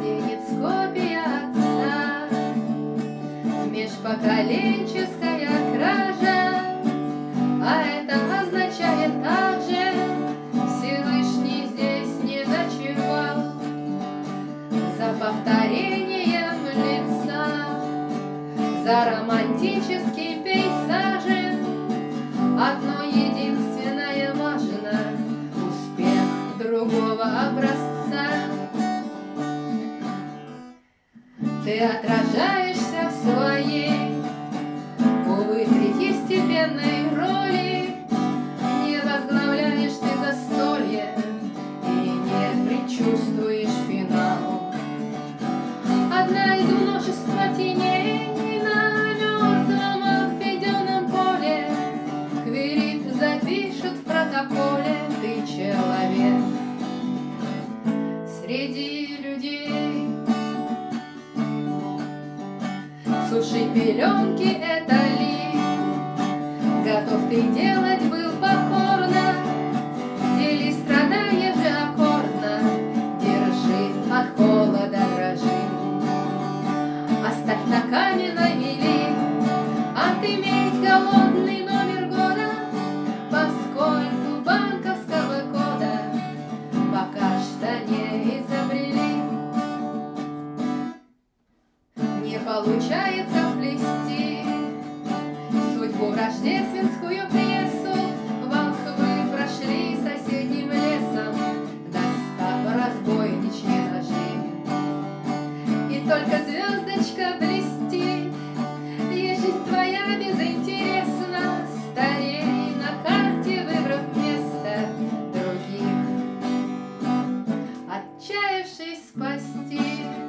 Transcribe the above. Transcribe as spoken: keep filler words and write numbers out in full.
младенец копия отца. Межпоколенческая кража, а это означает также: Всевышний здесь не ночевал. За повторением лица, за романтическим пейзажем одно единственное важно: успех другого образца. Ты отражаешься в своей, увы, третьестепенной роли. Не возглавляешь ты застолье и не предчувствуешь финал. Одна из множества теней на мертвом обведенном поле. Квирит запишут в протоколе: ты человек среди людей. Сушить пеленки — это ли? Готов ты делать был покорно. Делись, страдай же аккордно. Держи, от холода дрожи. Оставь на каменной мели отыметь голодный номер года, поскольку банковского кода пока что не изобрели. Не получается вплести судьбу в рождественскую пьесу. Волхвы прошли соседним лесом, достав разбойничьи ножи. И только звездочка блестит, и жизнь твоя безинтересна. Старей на карте, выбрав место других, отчаявшись спасти.